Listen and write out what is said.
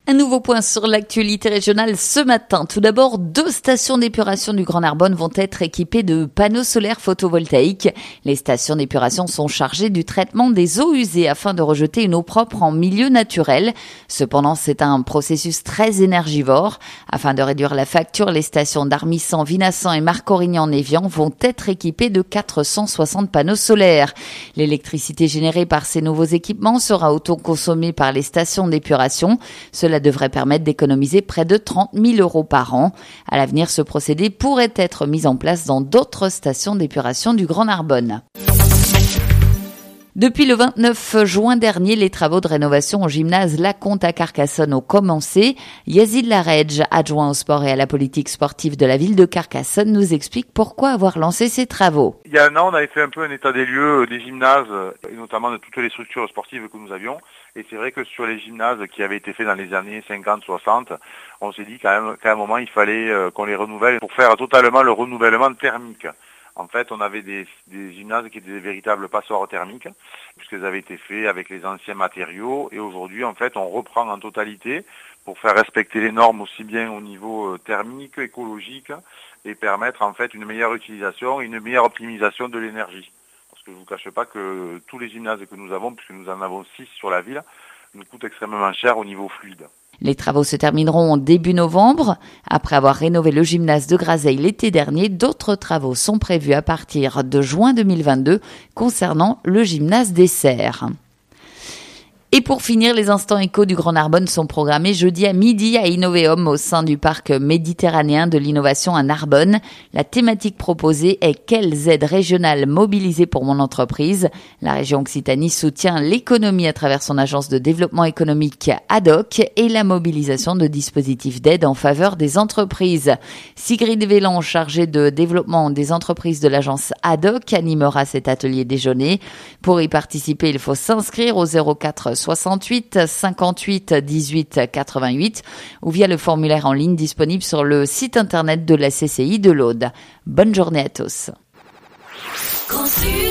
Un nouveau point sur l'actualité régionale ce matin. Tout d'abord, 2 stations d'épuration du Grand Narbonne vont être équipées de panneaux solaires photovoltaïques. Les stations d'épuration sont chargées du traitement des eaux usées afin de rejeter une eau propre en milieu naturel. Cependant, c'est un processus très énergivore. Afin de réduire la facture, les stations d'Armissant, Vinassan et Marcorignan-Névian vont être équipées de 460 panneaux solaires. L'électricité générée par ces nouveaux équipements sera autoconsommée par les stations d'épuration. Cela devrait permettre d'économiser près de 30 000 € par an. À l'avenir, ce procédé pourrait être mis en place dans d'autres stations d'épuration du Grand Narbonne. Depuis le 29 juin dernier, les travaux de rénovation au gymnase Lacomte à Carcassonne ont commencé. Yazid Laredj, adjoint au sport et à la politique sportive de la ville de Carcassonne, nous explique pourquoi avoir lancé ces travaux. Il y a un an, on avait fait un peu un état des lieux des gymnases, et notamment de toutes les structures sportives que nous avions. Et c'est vrai que sur les gymnases qui avaient été faits dans les années 50-60, on s'est dit qu'à un moment, il fallait qu'on les renouvelle pour faire totalement le renouvellement thermique. En fait, on avait des gymnases qui étaient des véritables passoires thermiques, puisqu'elles avaient été faits avec les anciens matériaux. Et aujourd'hui, en fait, on reprend en totalité pour faire respecter les normes aussi bien au niveau thermique, écologique, et permettre en fait une meilleure utilisation et une meilleure optimisation de l'énergie. Parce que je ne vous cache pas que tous les gymnases que nous avons, puisque nous en avons 6 sur la ville, nous coûtent extrêmement cher au niveau fluide. Les travaux se termineront en début novembre. Après avoir rénové le gymnase de Grazeilles l'été dernier, d'autres travaux sont prévus à partir de juin 2022 concernant le gymnase des Serres. Et pour finir, les instants éco du Grand Narbonne sont programmés jeudi à midi à Innoveum au sein du parc méditerranéen de l'innovation à Narbonne. La thématique proposée est « Quelles aides régionales mobilisées pour mon entreprise ?» La région Occitanie soutient l'économie à travers son agence de développement économique ADOC et la mobilisation de dispositifs d'aide en faveur des entreprises. Sigrid Vélan, chargée de développement des entreprises de l'agence ADOC, animera cet atelier déjeuner. Pour y participer, il faut s'inscrire au 04 68 58 18 88 ou via le formulaire en ligne disponible sur le site internet de la CCI de l'Aude. Bonne journée à tous.